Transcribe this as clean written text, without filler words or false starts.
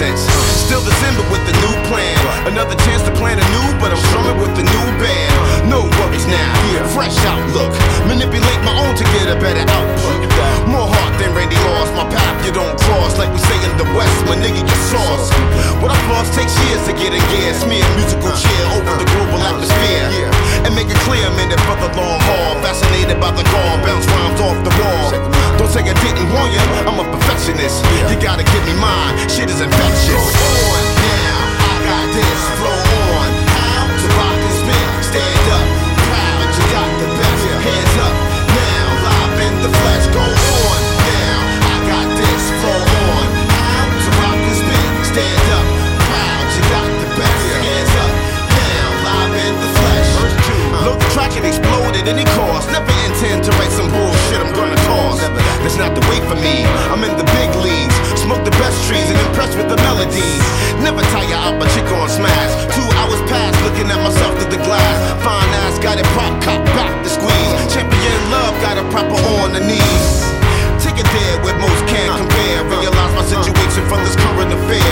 sense. Still December with the new plan. Another chance to plan anew, but I'm strumming with the new band. No worries now, fresh outlook. Manipulate my own to get a better output. More heart than Randy Moss, my path you don't cross. Like we say in the West, my nigga, your sauce. What I've lost takes years to get in gear. Smear musical cheer over the global atmosphere. And make it clear I'm in it for the long haul. Fascinated by the call, bounce rhymes off the wall. Don't say I didn't warn you, I'm a perfectionist. You gotta give me mine, shit is infectious. Flow on now, I got this, flow on. How to rock and spin, stand up, proud, you got the best. Hands up, now, live in the flesh, go on now. I got this, flow on. How to rock and spin, stand up, proud, you got the best. Hands up, now, live in the flesh. Load the track and exploded any course. Never intend to write some bullshit I'm gonna cause. That's not the way for me, I'm in the big leagues. Smoke the best trees and impressed with the melodies. Never tire out my chick on smash. 2 hours past looking at myself through the glass. Fine ass got it prop, cop back to squeeze. Champion love got it proper on the knees. Take it there where most can't compare. Realize my situation from this current affair.